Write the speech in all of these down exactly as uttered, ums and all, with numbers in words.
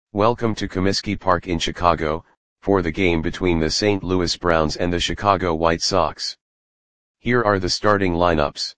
Welcome to Comiskey Park in Chicago, for the game between the Saint Louis Browns and the Chicago White Sox. Here are the starting lineups.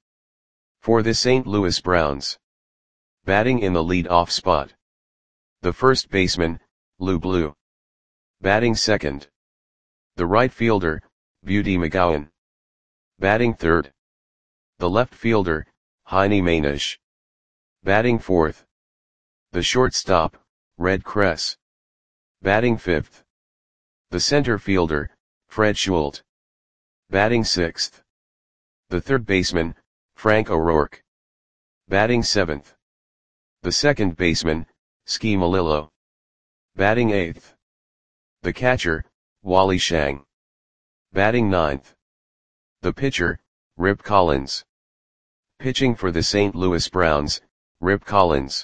For the Saint Louis Browns. Batting in the lead-off spot. The first baseman, Lou Blue. Batting second. The right fielder, Beauty McGowan. Batting third. The left fielder, Heine Mainish. Batting fourth. The shortstop, Red Kress. Batting fifth. The center fielder, Fred Schult. Batting sixth. The third baseman, Frank O'Rourke. Batting seventh. The second baseman, Ski Melillo. Batting eighth. The catcher, Wally Schang. Batting ninth. The pitcher, Rip Collins. Pitching for the Saint Louis Browns, Rip Collins.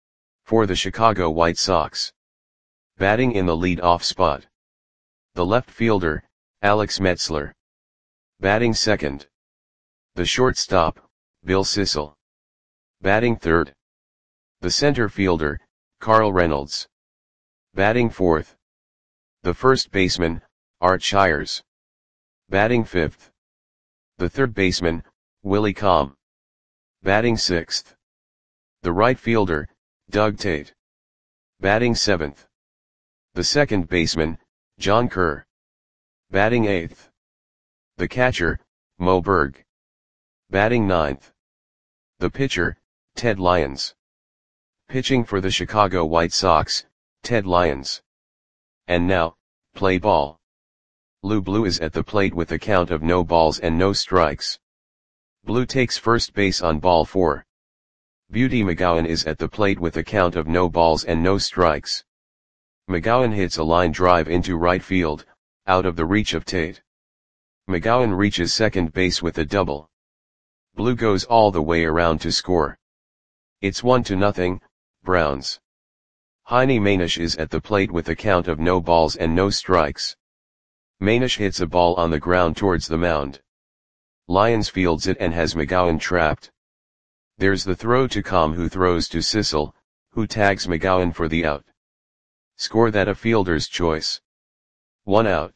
For the Chicago White Sox. Batting in the lead-off spot. The left fielder, Alex Metzler. Batting second. The shortstop, Bill Sissel. Batting third. The center fielder, Carl Reynolds. Batting fourth. The first baseman, Art Shires. Batting fifth. The third baseman, Willie Comm. Batting sixth. The right fielder, Doug Tate. Batting seventh. The second baseman, John Kerr. Batting eighth. The catcher, Mo Berg. Batting ninth. The pitcher, Ted Lyons. Pitching for the Chicago White Sox, Ted Lyons. And now, play ball. Lou Blue is at the plate with a count of no balls and no strikes. Blue takes first base on ball four. Beauty McGowan is at the plate with a count of no balls and no strikes. McGowan hits a line drive into right field, out of the reach of Tate. McGowan reaches second base with a double. Blue goes all the way around to score. It's one to nothing, Browns. Heine Mainish is at the plate with a count of no balls and no strikes. Mainish hits a ball on the ground towards the mound. Lyons fields it and has McGowan trapped. There's the throw to Comm, who throws to Sissel, who tags McGowan for the out. Score that a fielder's choice. One out.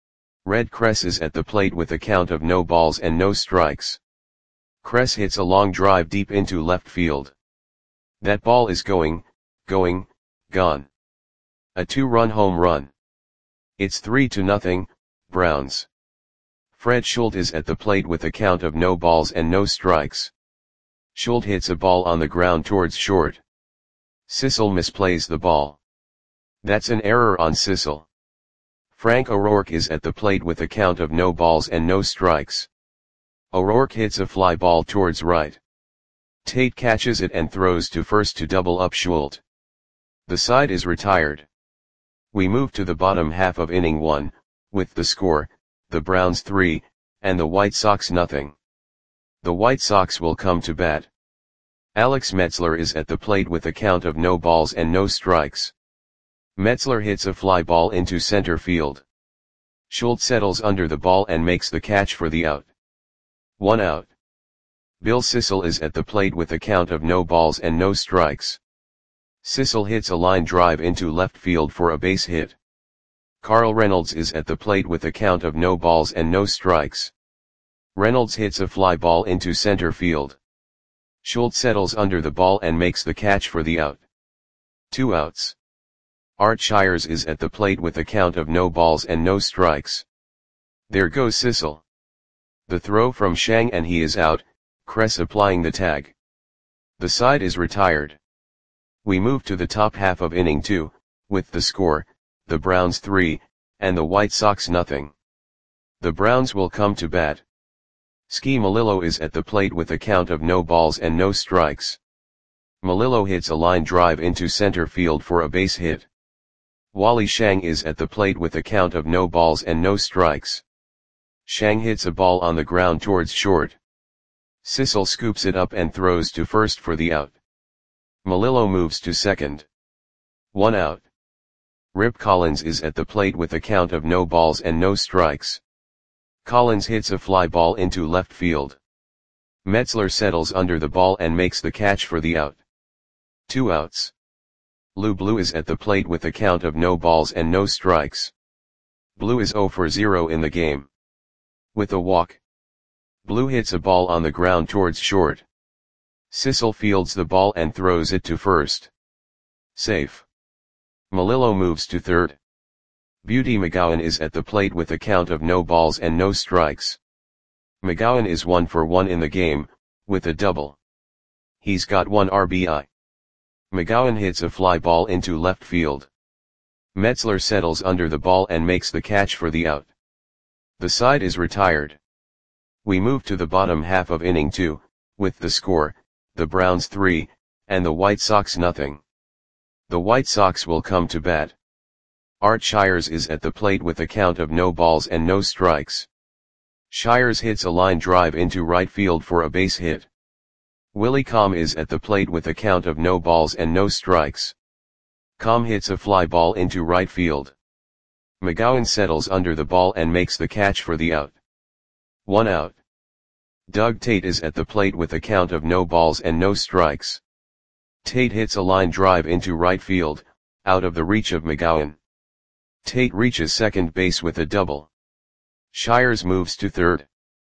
Red Kress is at the plate with a count of no balls and no strikes. Kress hits a long drive deep into left field. That ball is going, going, gone. A two-run home run. It's three to nothing, Browns. Fred Schult is at the plate with a count of no balls and no strikes. Schult hits a ball on the ground towards short. Sissel misplays the ball. That's an error on Sissel. Frank O'Rourke is at the plate with a count of no balls and no strikes. O'Rourke hits a fly ball towards right. Tate catches it and throws to first to double up Schult. The side is retired. We move to the bottom half of inning one, with the score, the Browns three, and the White Sox nothing. The White Sox will come to bat. Alex Metzler is at the plate with a count of no balls and no strikes. Metzler hits a fly ball into center field. Schult settles under the ball and makes the catch for the out. One out. Bill Sissel is at the plate with a count of no balls and no strikes. Sissel hits a line drive into left field for a base hit. Carl Reynolds is at the plate with a count of no balls and no strikes. Reynolds hits a fly ball into center field. Schult settles under the ball and makes the catch for the out. Two outs. Art Shires is at the plate with a count of no balls and no strikes. There goes Sissel. The throw from Schang and he is out, Kress applying the tag. The side is retired. We move to the top half of inning two, with the score, the Browns three, and the White Sox nothing. The Browns will come to bat. Ski Melillo is at the plate with a count of no balls and no strikes. Melillo hits a line drive into center field for a base hit. Wally Schang is at the plate with a count of no balls and no strikes. Schang hits a ball on the ground towards short. Sissel scoops it up and throws to first for the out. Melillo moves to second. One out. Rip Collins is at the plate with a count of no balls and no strikes. Collins hits a fly ball into left field. Metzler settles under the ball and makes the catch for the out. Two outs. Lou Blue is at the plate with a count of no balls and no strikes. Blue is zero for zero in the game. With a walk, Blue hits a ball on the ground towards short. Sissel fields the ball and throws it to first. Safe. Melillo moves to third. Beauty McGowan is at the plate with a count of no balls and no strikes. McGowan is one for one in the game, with a double. He's got one R B I. McGowan hits a fly ball into left field. Metzler settles under the ball and makes the catch for the out. The side is retired. We move to the bottom half of inning two, with the score, the Browns three, and the White Sox nothing. The White Sox will come to bat. Art Shires is at the plate with a count of no balls and no strikes. Shires hits a line drive into right field for a base hit. Willie Comm is at the plate with a count of no balls and no strikes. Comm hits a fly ball into right field. McGowan settles under the ball and makes the catch for the out. One out. Doug Tate is at the plate with a count of no balls and no strikes. Tate hits a line drive into right field, out of the reach of McGowan. Tate reaches second base with a double. Shires moves to third.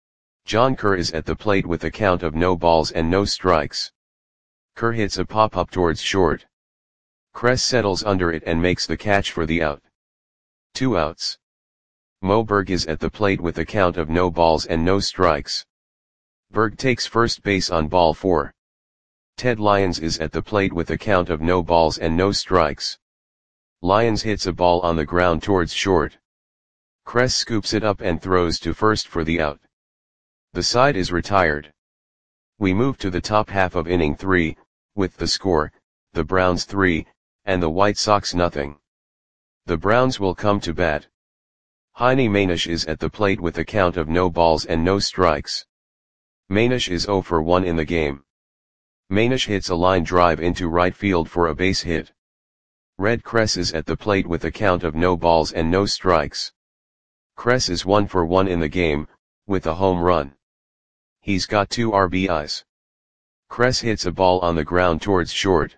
John Kerr is at the plate with a count of no balls and no strikes. Kerr hits a pop-up towards short. Kress settles under it and makes the catch for the out. Two outs. Moberg is at the plate with a count of no balls and no strikes. Berg takes first base on ball four. Ted Lyons is at the plate with a count of no balls and no strikes. Lyons hits a ball on the ground towards short. Kress scoops it up and throws to first for the out. The side is retired. We move to the top half of inning three, with the score, the Browns three, and the White Sox nothing. The Browns will come to bat. Heine Manish is at the plate with a count of no balls and no strikes. Manish is zero for one in the game. Manish hits a line drive into right field for a base hit. Red Kress is at the plate with a count of no balls and no strikes. Kress is one for one in the game, with a home run. He's got two R B Is. Kress hits a ball on the ground towards short.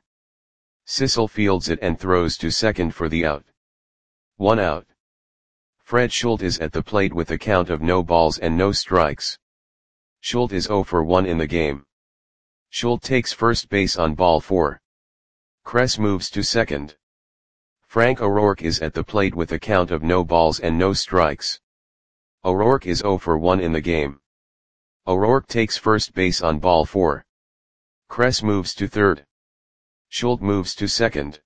Sissel fields it and throws to second for the out. One out. Fred Schultz is at the plate with a count of no balls and no strikes. Schultz is zero for one in the game. Schultz takes first base on ball four. Kress moves to second. Frank O'Rourke is at the plate with a count of no balls and no strikes. O'Rourke is zero for one in the game. O'Rourke takes first base on ball four. Kress moves to third. Schultz moves to second.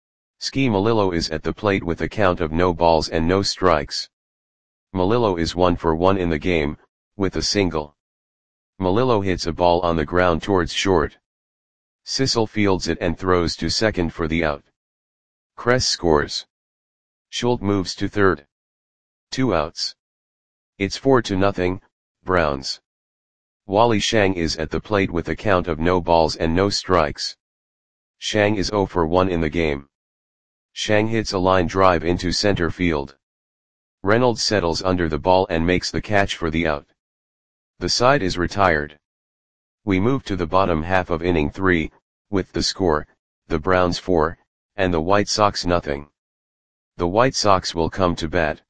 Ski Melillo is at the plate with a count of no balls and no strikes. Melillo is one for one in the game, with a single. Melillo hits a ball on the ground towards short. Sissel fields it and throws to second for the out. Kress scores. Schultz moves to third. Two outs. It's four to nothing, Browns. Wally Shang is at the plate with a count of no balls and no strikes. Shang is zero for one in the game. Shang hits a line drive into center field. Reynolds settles under the ball and makes the catch for the out. The side is retired. We move to the bottom half of inning three, with the score, the Browns four, and the White Sox nothing. The White Sox will come to bat.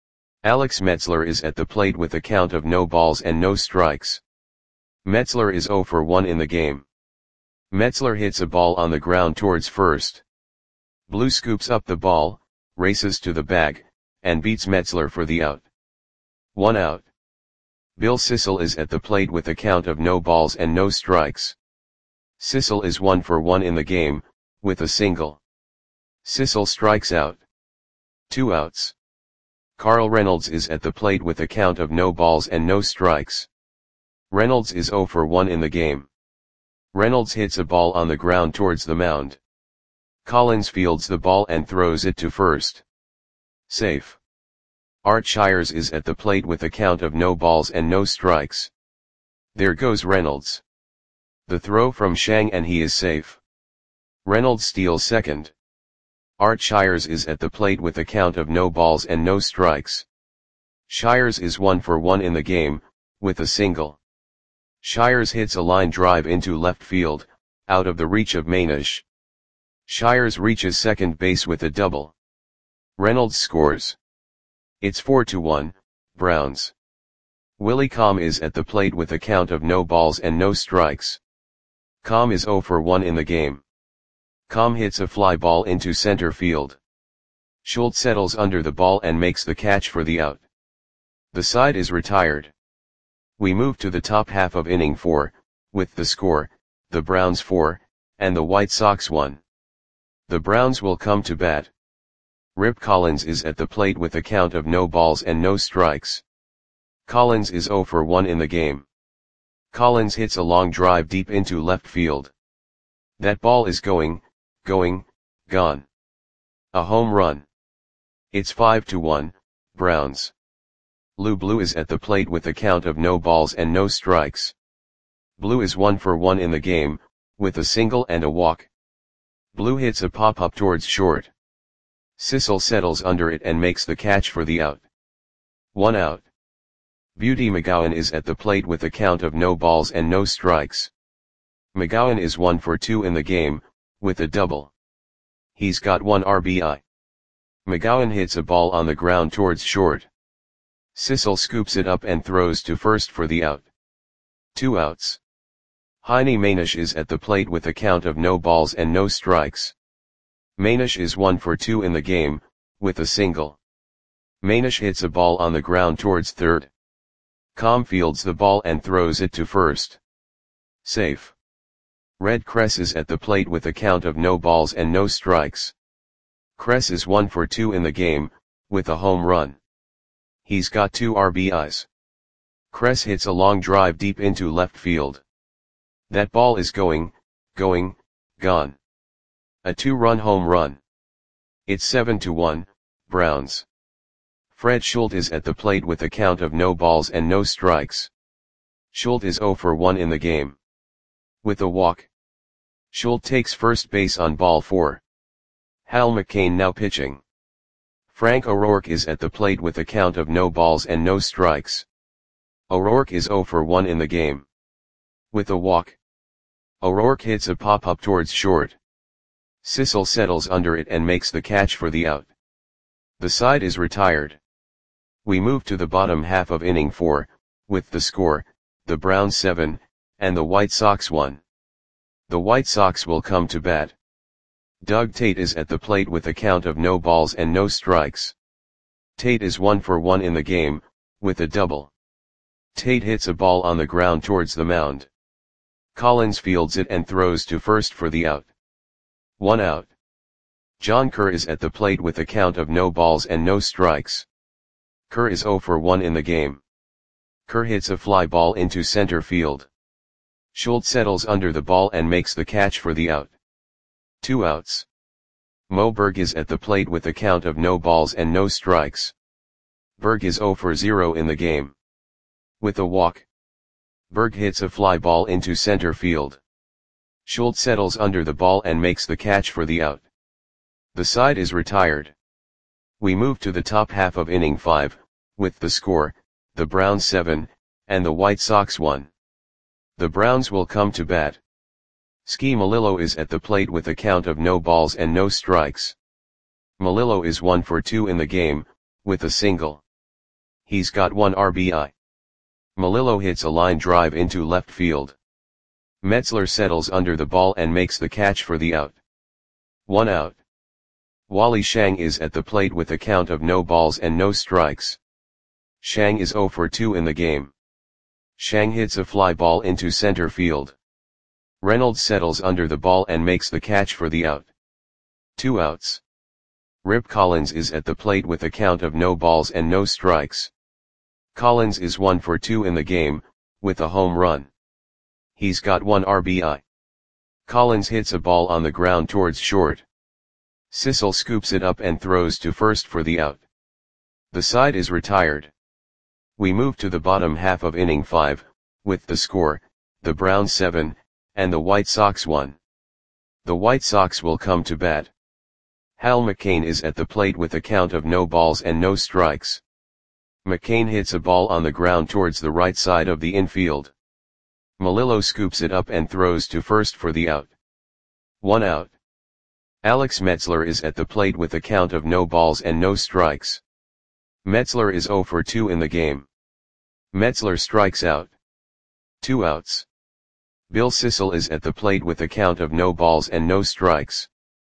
Alex Metzler is at the plate with a count of no balls and no strikes. Metzler is zero for one in the game. Metzler hits a ball on the ground towards first. Blue scoops up the ball, races to the bag, and beats Metzler for the out. One out. Bill Sissel is at the plate with a count of no balls and no strikes. Sissel is one for one in the game, with a single. Sissel strikes out. Two outs. Carl Reynolds is at the plate with a count of no balls and no strikes. Reynolds is zero for one in the game. Reynolds hits a ball on the ground towards the mound. Collins fields the ball and throws it to first. Safe. Art Shires is at the plate with a count of no balls and no strikes. There goes Reynolds. The throw from Shang and he is safe. Reynolds steals second. Art Shires is at the plate with a count of no balls and no strikes. Shires is one for one in the game, with a single. Shires hits a line drive into left field, out of the reach of Manish. Shires reaches second base with a double. Reynolds scores. It's four to one, Browns. Willie Comm is at the plate with a count of no balls and no strikes. Comm is zero for one in the game. Comm hits a fly ball into center field. Schultz settles under the ball and makes the catch for the out. The side is retired. We move to the top half of inning four, with the score, the Browns four, and the White Sox one. The Browns will come to bat. Rip Collins is at the plate with a count of no balls and no strikes. Collins is zero for one in the game. Collins hits a long drive deep into left field. That ball is going, going, gone. A home run. It's five to one, Browns. Lou Blue is at the plate with a count of no balls and no strikes. Blue is one for one in the game, with a single and a walk. Blue hits a pop-up towards short. Sissel settles under it and makes the catch for the out. One out. Beauty McGowan is at the plate with a count of no balls and no strikes. McGowan is one for two in the game, with a double. He's got one R B I. McGowan hits a ball on the ground towards short. Sissel scoops it up and throws to first for the out. Two outs. Heine Manish is at the plate with a count of no balls and no strikes. Manish is one for two in the game, with a single. Manish hits a ball on the ground towards third. Comm fields the ball and throws it to first. Safe. Red Kress is at the plate with a count of no balls and no strikes. Kress is one for two in the game, with a home run. He's got two R B Is. Kress hits a long drive deep into left field. That ball is going, going, gone. A two-run home run. It's seven to one, Browns. Fred Schultz is at the plate with a count of no balls and no strikes. Schultz is zero for one in the game. With a walk. Schultz takes first base on ball four. Hal McCain now pitching. Frank O'Rourke is at the plate with a count of no balls and no strikes. O'Rourke is zero for one in the game. With a walk. O'Rourke hits a pop-up towards short. Sissel settles under it and makes the catch for the out. The side is retired. We move to the bottom half of inning four, with the score, the Browns seven, and the White Sox one. The White Sox will come to bat. Doug Tate is at the plate with a count of no balls and no strikes. Tate is one for one in the game, with a double. Tate hits a ball on the ground towards the mound. Collins fields it and throws to first for the out. One out. John Kerr is at the plate with a count of no balls and no strikes. Kerr is zero for one in the game. Kerr hits a fly ball into center field. Schultz settles under the ball and makes the catch for the out. Two outs. Mo Berg is at the plate with a count of no balls and no strikes. Berg is zero for zero in the game. With a walk. Berg hits a fly ball into center field. Schultz settles under the ball and makes the catch for the out. The side is retired. We move to the top half of inning five, with the score, the Browns seven, and the White Sox one. The Browns will come to bat. Ski Melillo is at the plate with a count of no balls and no strikes. Melillo is one for two in the game, with a single. He's got one R B I. Melillo hits a line drive into left field. Metzler settles under the ball and makes the catch for the out. One out. Wally Shang is at the plate with a count of no balls and no strikes. Shang is zero for two in the game. Shang hits a fly ball into center field. Reynolds settles under the ball and makes the catch for the out. Two outs. Rip Collins is at the plate with a count of no balls and no strikes. Collins is one for two in the game, with a home run. He's got one R B I. Collins hits a ball on the ground towards short. Sissel scoops it up and throws to first for the out. The side is retired. We move to the bottom half of inning five, with the score, the Browns seven, and the White Sox one. The White Sox will come to bat. Hal McCain is at the plate with a count of no balls and no strikes. McCain hits a ball on the ground towards the right side of the infield. Melillo scoops it up and throws to first for the out. One out. Alex Metzler is at the plate with a count of no balls and no strikes. Metzler is zero for two in the game. Metzler strikes out. Two outs. Bill Sissel is at the plate with a count of no balls and no strikes.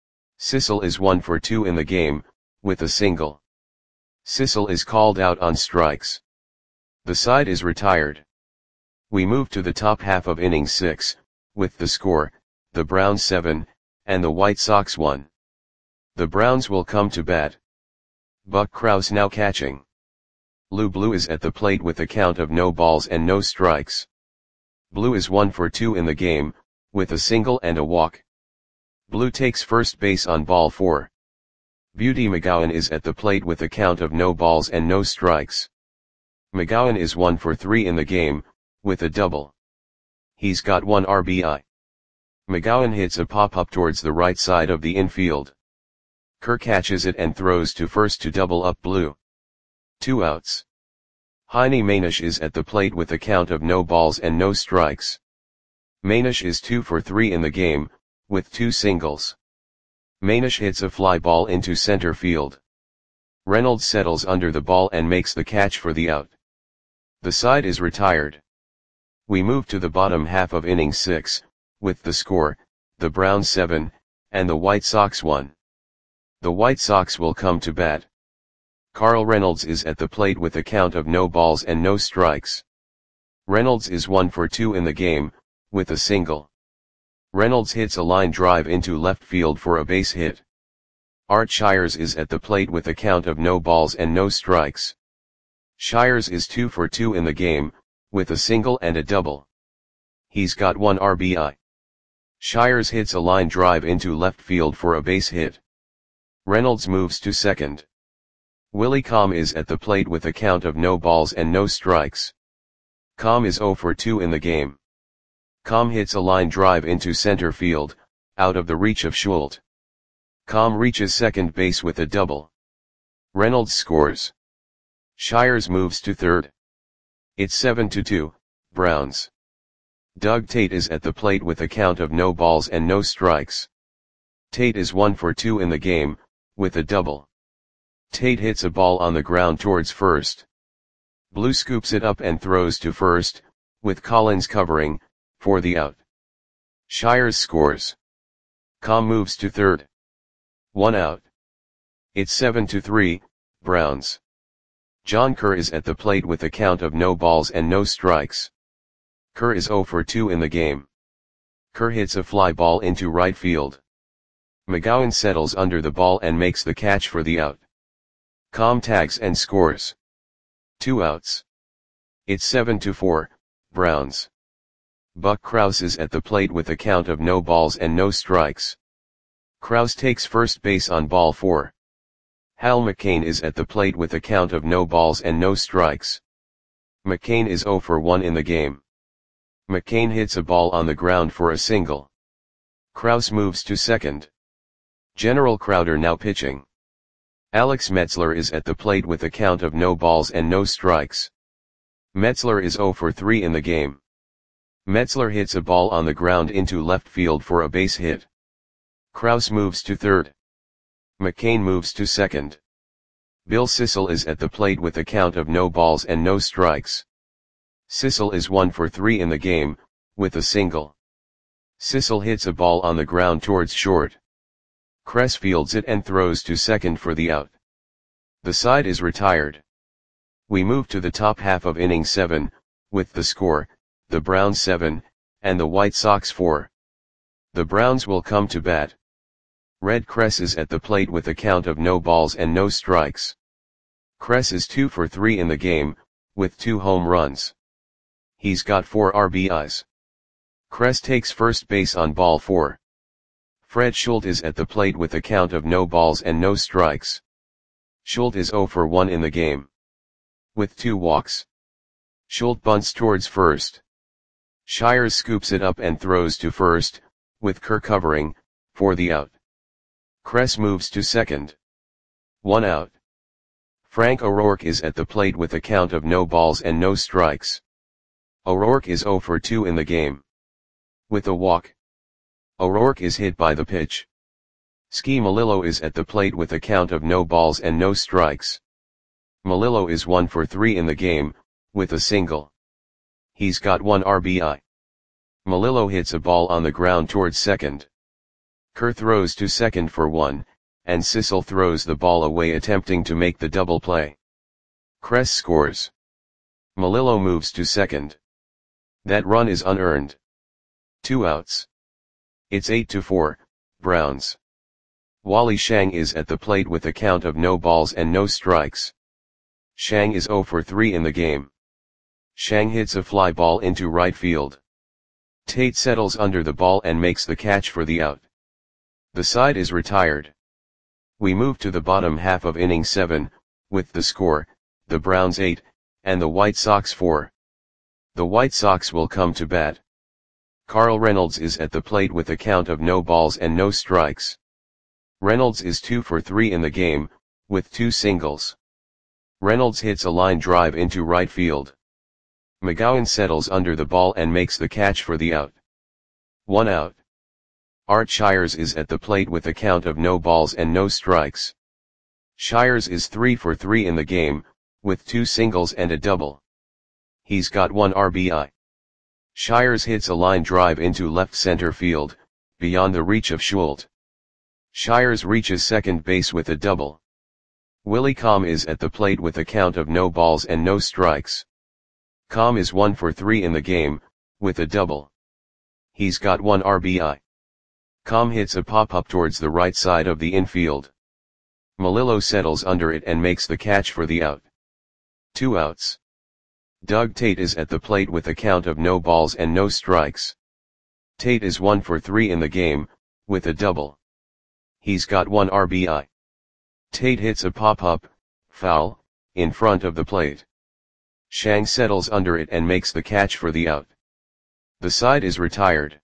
Sissel is one for two in the game, with a single. Sissel is called out on strikes. The side is retired. We move to the top half of inning six, with the score, the Browns seven, and the White Sox one. The Browns will come to bat. Buck Krause now catching. Lou Blue is at the plate with a count of no balls and no strikes. Blue is one for two in the game, with a single and a walk. Blue takes first base on ball four. Beauty McGowan is at the plate with a count of no balls and no strikes. McGowan is one for three in the game, with a double. He's got one R B I. McGowan hits a pop-up towards the right side of the infield. Kerr catches it and throws to first to double up Blue. Two outs. Heine Manish is at the plate with a count of no balls and no strikes. Manish is two for three in the game, with two singles. Manish hits a fly ball into center field. Reynolds settles under the ball and makes the catch for the out. The side is retired. We move to the bottom half of inning six, with the score, the Browns seven, and the White Sox one. The White Sox will come to bat. Carl Reynolds is at the plate with a count of no balls and no strikes. Reynolds is one for two in the game, with a single. Reynolds hits a line drive into left field for a base hit. Art Shires is at the plate with a count of no balls and no strikes. Shires is two for two in the game, with a single and a double. He's got one R B I. Shires hits a line drive into left field for a base hit. Reynolds moves to second. Willie Comm is at the plate with a count of no balls and no strikes. Comm is zero for two in the game. Comm hits a line drive into center field, out of the reach of Schultz. Comm reaches second base with a double. Reynolds scores. Shires moves to third. It's seven to two, Browns. Doug Tate is at the plate with a count of no balls and no strikes. Tate is one for two in the game, with a double. Tate hits a ball on the ground towards first. Blue scoops it up and throws to first, with Collins covering, for the out. Shires scores. Comm moves to third. One out. It's seven to three, Browns. John Kerr is at the plate with a count of no balls and no strikes. Kerr is zero for two in the game. Kerr hits a fly ball into right field. McGowan settles under the ball and makes the catch for the out. Comm tags and scores. Two outs. It's seven to four, Browns. Buck Krause is at the plate with a count of no balls and no strikes. Krause takes first base on ball four. Hal McCain is at the plate with a count of no balls and no strikes. McCain is zero for one in the game. McCain hits a ball on the ground for a single. Krause moves to second. General Crowder now pitching. Alex Metzler is at the plate with a count of no balls and no strikes. Metzler is zero for three in the game. Metzler hits a ball on the ground into left field for a base hit. Krause moves to third. McCain moves to second. Bill Sissel is at the plate with a count of no balls and no strikes. Sissel is one for three in the game, with a single. Sissel hits a ball on the ground towards short. Kress fields it and throws to second for the out. The side is retired. We move to the top half of inning seven, with the score, the Browns seven, and the White Sox four. The Browns will come to bat. Red Kress is at the plate with a count of no balls and no strikes. Kress is two for three in the game, with two home runs. He's got four R B Is. Kress takes first base on ball four. Fred Schultz is at the plate with a count of no balls and no strikes. Schultz is zero for one in the game. With two walks. Schultz bunts towards first. Shires scoops it up and throws to first, with Kerr covering, for the out. Kress moves to second. One out. Frank O'Rourke is at the plate with a count of no balls and no strikes. O'Rourke is zero for two in the game. With a walk. O'Rourke is hit by the pitch. Ski Melillo is at the plate with a count of no balls and no strikes. Melillo is one for three in the game, with a single. He's got one R B I. Melillo hits a ball on the ground towards second. Kerr throws to second for one, and Sissel throws the ball away attempting to make the double play. Kress scores. Melillo moves to second. That run is unearned. Two outs. It's eight to four, Browns. Wally Shang is at the plate with a count of no balls and no strikes. Shang is zero for three in the game. Shang hits a fly ball into right field. Tate settles under the ball and makes the catch for the out. The side is retired. We move to the bottom half of inning seven, with the score, the Browns eight, and the White Sox four. The White Sox will come to bat. Carl Reynolds is at the plate with a count of no balls and no strikes. Reynolds is two for three in the game, with two singles. Reynolds hits a line drive into right field. McGowan settles under the ball and makes the catch for the out. One out. Art Shires is at the plate with a count of no balls and no strikes. Shires is three for three in the game, with two singles and a double. He's got one R B I. Shires hits a line drive into left center field, beyond the reach of Schultz. Shires reaches second base with a double. Willie Comm is at the plate with a count of no balls and no strikes. Comm is one for three in the game, with a double. He's got one R B I. Comm hits a pop-up towards the right side of the infield. Melillo settles under it and makes the catch for the out. Two outs. Doug Tate is at the plate with a count of no balls and no strikes. Tate is one for three in the game, with a double. He's got one R B I. Tate hits a pop-up, foul, in front of the plate. Shang settles under it and makes the catch for the out. The side is retired.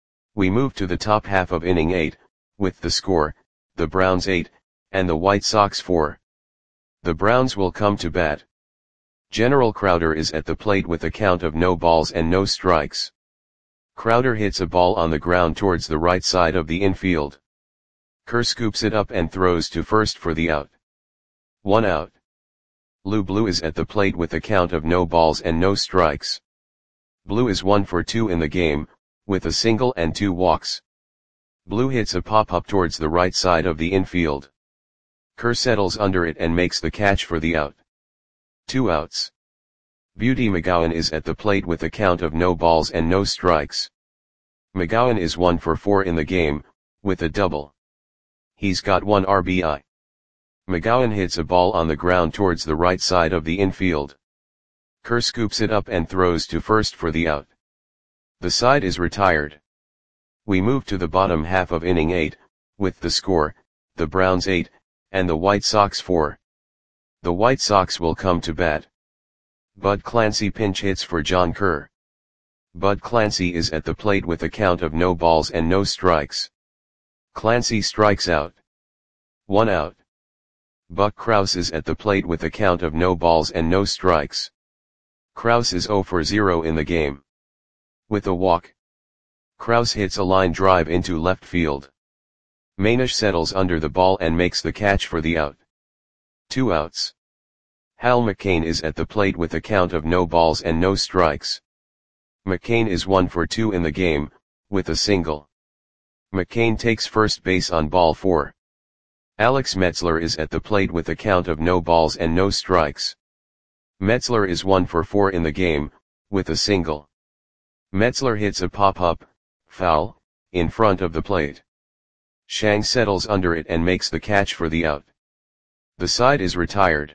We move to the top half of inning eight, with the score, the Browns eight, and the White Sox four. The Browns will come to bat. General Crowder is at the plate with a count of no balls and no strikes. Crowder hits a ball on the ground towards the right side of the infield. Kerr scoops it up and throws to first for the out. One out. Lou Blue is at the plate with a count of no balls and no strikes. Blue is one for two in the game, with a single and two walks. Blue hits a pop-up towards the right side of the infield. Kerr settles under it and makes the catch for the out. Two outs. Beauty McGowan is at the plate with a count of no balls and no strikes. McGowan is one for four in the game, with a double. He's got one R B I. McGowan hits a ball on the ground towards the right side of the infield. Kerr scoops it up and throws to first for the out. The side is retired. We move to the bottom half of inning eight, with the score, the Browns eight, and the White Sox four. The White Sox will come to bat. Bud Clancy pinch hits for John Kerr. Bud Clancy is at the plate with a count of no balls and no strikes. Clancy strikes out. One out. Buck Krause is at the plate with a count of no balls and no strikes. Krause is zero for zero in the game. With a walk. Krause hits a line drive into left field. Manish settles under the ball and makes the catch for the out. Two outs. Hal McCain is at the plate with a count of no balls and no strikes. McCain is one for two in the game, with a single. McCain takes first base on ball four. Alex Metzler is at the plate with a count of no balls and no strikes. Metzler is one for four in the game, with a single. Metzler hits a pop-up, foul, in front of the plate. Shang settles under it and makes the catch for the out. The side is retired.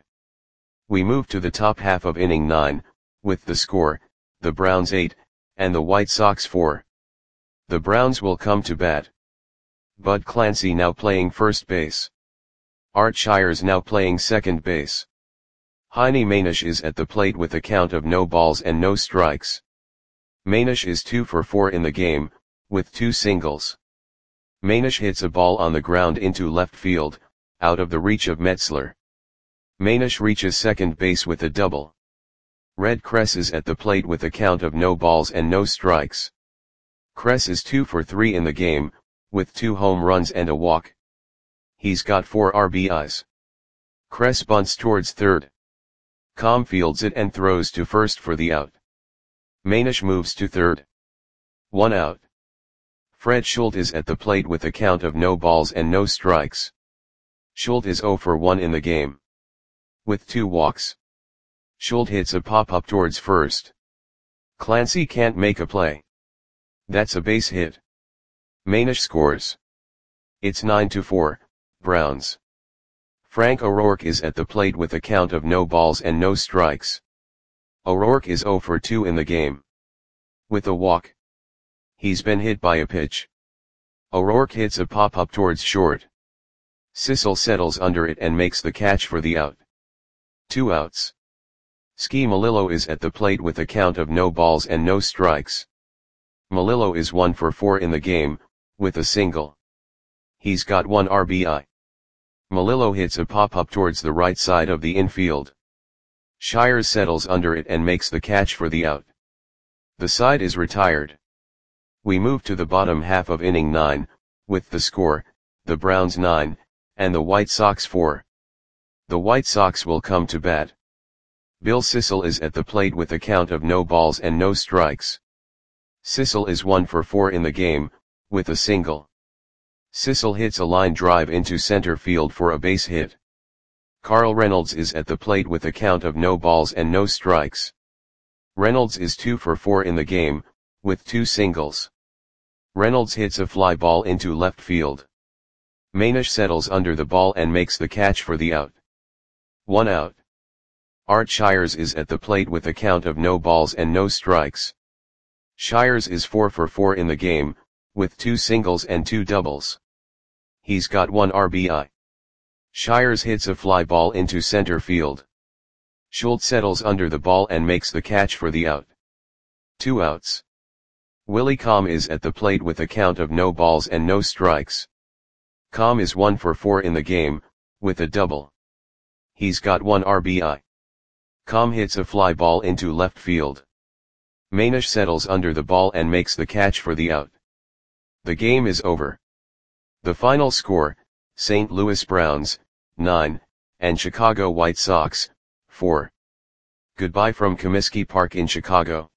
We move to the top half of inning nine, with the score, the Browns eight, and the White Sox four. The Browns will come to bat. Bud Clancy now playing first base. Art Shires now playing second base. Heine Manish is at the plate with a count of no balls and no strikes. Manish is two for four in the game, with two singles. Manish hits a ball on the ground into left field, out of the reach of Metzler. Manish reaches second base with a double. Red Kress is at the plate with a count of no balls and no strikes. Kress is two for three in the game, with two home runs and a walk. He's got four R B Is. Kress bunts towards third. Com fields it and throws to first for the out. Manish moves to third. One out. Fred Schultz is at the plate with a count of no balls and no strikes. Schultz is zero for one in the game. With two walks. Schultz hits a pop-up towards first. Clancy can't make a play. That's a base hit. Manish scores. It's nine to four, Browns. Frank O'Rourke is at the plate with a count of no balls and no strikes. O'Rourke is zero for two in the game. With a walk. He's been hit by a pitch. O'Rourke hits a pop-up towards short. Sissel settles under it and makes the catch for the out. Two outs. Ski Melillo is at the plate with a count of no balls and no strikes. Melillo is one for four in the game, with a single. He's got one R B I. Melillo hits a pop-up towards the right side of the infield. Shires settles under it and makes the catch for the out. The side is retired. We move to the bottom half of inning nine, with the score, the Browns nine, and the White Sox four. The White Sox will come to bat. Bill Sissel is at the plate with a count of no balls and no strikes. Sissel is one for four in the game, with a single. Sissel hits a line drive into center field for a base hit. Carl Reynolds is at the plate with a count of no balls and no strikes. Reynolds is two for four in the game, with two singles. Reynolds hits a fly ball into left field. Manish settles under the ball and makes the catch for the out. One out. Art Shires is at the plate with a count of no balls and no strikes. Shires is four for four in the game, with two singles and two doubles. He's got one R B I. Shires hits a fly ball into center field. Schultz settles under the ball and makes the catch for the out. Two outs. Willie Com is at the plate with a count of no balls and no strikes. Com is one for four in the game, with a double. He's got one R B I. Com hits a fly ball into left field. Manish settles under the ball and makes the catch for the out. The game is over. The final score, Saint Louis Browns, nine, and Chicago White Sox, four. Goodbye from Comiskey Park in Chicago.